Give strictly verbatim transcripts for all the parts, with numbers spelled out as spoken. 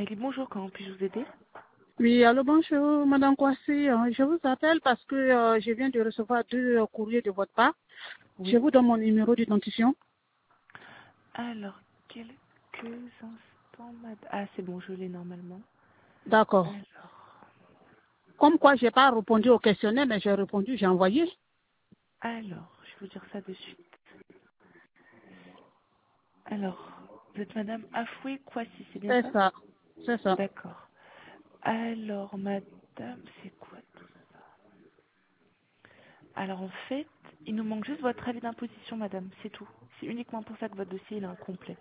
Oui, bonjour, comment puis-je vous aider? Oui, allô, bonjour, Madame Kwasi. Euh, Je vous appelle parce que euh, je viens de recevoir deux euh, courriers de votre part. Je Oui. vous donne mon numéro d'identifiant. Alors, quelques instants, madame. Ah, c'est bon, je l'ai normalement. D'accord. Alors, Comme quoi, j'ai pas répondu au questionnaire, mais j'ai répondu, j'ai envoyé. alors, je vais vous dire ça de suite. Alors, vous êtes madame Afoué Kwasi, c'est bien C'est ça? ça. C'est ça. D'accord. Alors, madame, c'est quoi tout ça? Alors, en fait, il nous manque juste votre avis d'imposition, madame, c'est tout. C'est uniquement pour ça que votre dossier il est incomplet.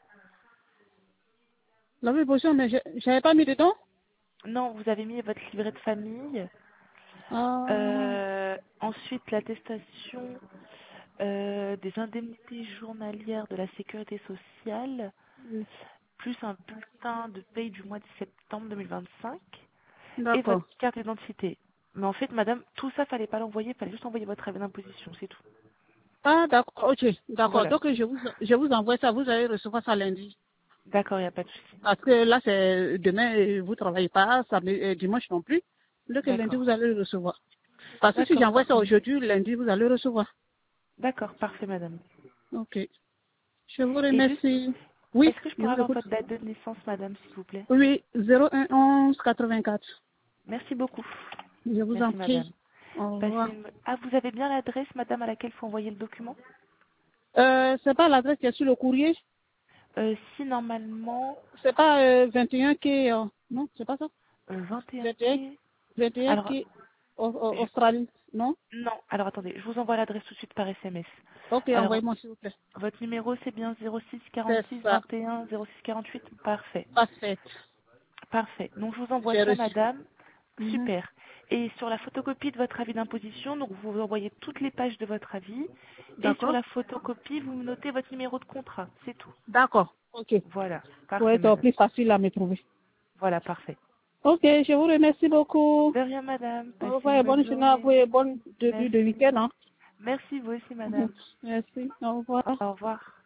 La même position, mais je j'avais pas mis dedans. Non, vous avez mis votre livret de famille. Ah, Euh, ensuite, l'attestation euh, des indemnités journalières de la sécurité sociale, oui. plus un bulletin de paye du mois de septembre deux mille vingt-cinq et votre D'accord. carte d'identité. Mais en fait, madame, tout ça, fallait pas l'envoyer, fallait juste envoyer votre avis d'imposition, c'est tout. Ah, d'accord. Ok, d'accord. Voilà. Donc, je vous, je vous envoie ça. Vous allez recevoir ça lundi. D'accord, il n'y a pas de souci. Parce que là, c'est demain, euh, vous travaillez pas, samedi, euh, dimanche non plus. Donc, lundi, D'accord. vous allez le recevoir. Parce que si D'accord, j'envoie ça parfait. aujourd'hui, lundi, vous allez le recevoir. D'accord, parfait, madame. Ok. Je vous Et juste, remercie. Oui, est-ce que je je pourrais vous avoir écoute. votre date de naissance, madame, s'il vous plaît? Oui, zéro un onze quatre-vingt-quatre. Merci beaucoup. Je vous en Merci, prie. madame. Au Passez revoir. une... Ah, vous avez bien l'adresse, madame, à laquelle il faut envoyer le document? Euh, c'est pas l'adresse qui est sur le courrier. euh, Si, normalement, C'est pas euh, vingt et un quai. Euh, non, c'est pas ça. euh, vingt et un vingt et un, quai... vingt et un Alors, quai Au- au- je... Australie. Non? non, alors attendez, je vous envoie l'adresse tout de suite par S M S. Ok, Alors, envoyez-moi s'il vous plaît. votre numéro, c'est bien zéro six C'est quarante-six ça. vingt et un zéro six quarante-huit? Parfait. Parfait. Parfait. Donc, je vous envoie J'ai ça, reçu. madame. Mhm. Super. Et sur la photocopie de votre avis d'imposition, donc vous envoyez toutes les pages de votre avis. Et sur D'accord? la photocopie, vous notez votre numéro de contrat. C'est tout. D'accord. Ok. Voilà. Pour Parfait, être madame. plus facile à me trouver. Voilà, parfait. Ok, je vous remercie beaucoup. De rien, madame. Au Passez revoir une et bonne bonne journée à journée. vous et bon début de Merci. week-end. Hein. Merci, vous aussi, madame. Merci. Au revoir. Au revoir.